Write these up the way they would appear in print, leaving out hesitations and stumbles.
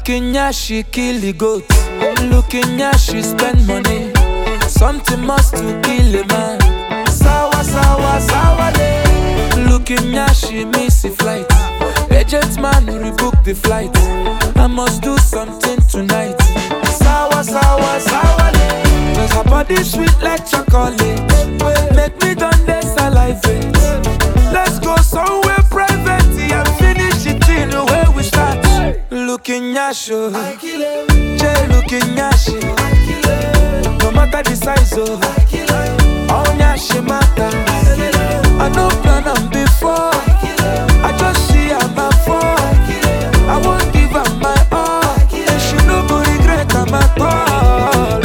Looking at she kill the goat. Looking at she spend money. Something must to kill a man. Sawa, sawa, sawa day. Looking at she miss a flight. Agent man rebook the flight. I must do something tonight. Sawa, sawa, sawa day. Cause her body sweet like chocolate. Make me done this salivate. Let's go somewhere private and finish it in the way we start. Looking at you, Jay looking at you. No matter the size of all nyashi matter. I no plan on before. I just see her my fall. I won't give her my all. And she no go regret her my all.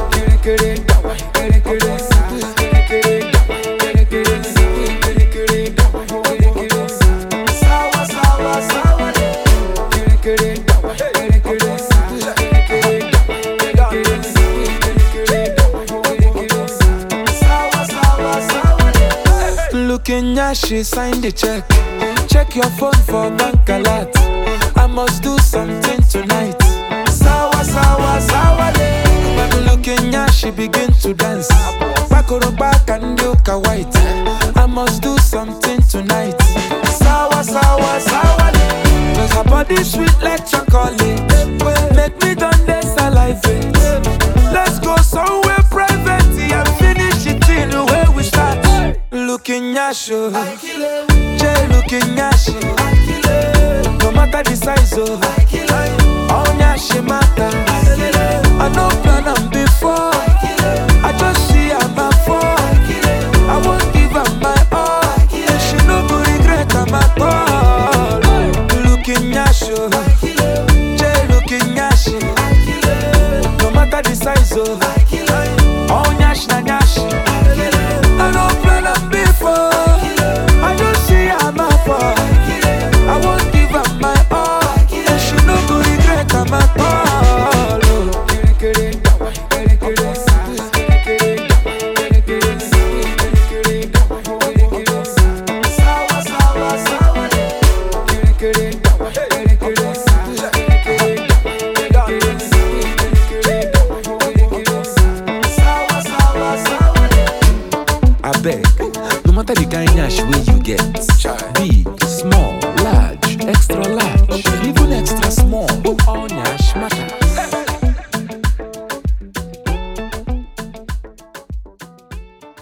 Looking at she signed the check. Check your phone for bank alert. I must do something tonight. Sawa, sawa, sawa day. Looking at she begin to dance. Back or back and look a white. I must do something tonight. Sawa, sawa, sawa day. Cause her body sweet like chocolate. Make me done this salivate. Let's go somewhere private and finish it in the way we start. Looking at you, Jay looking at you. No matter the size of all nyashi matter. I no plan on before. I just see her my fall. I won't give her my all. And she no go regret her my all. Looking at you, Jay looking at you. No matter the size of all nyashi na nyashi. I no plan on before. I just see her my fall. I won't give her my all. And she no go regret her my all. I beg, no matter the kind nyash way you get, big, small, large, extra large, even extra small, all nyash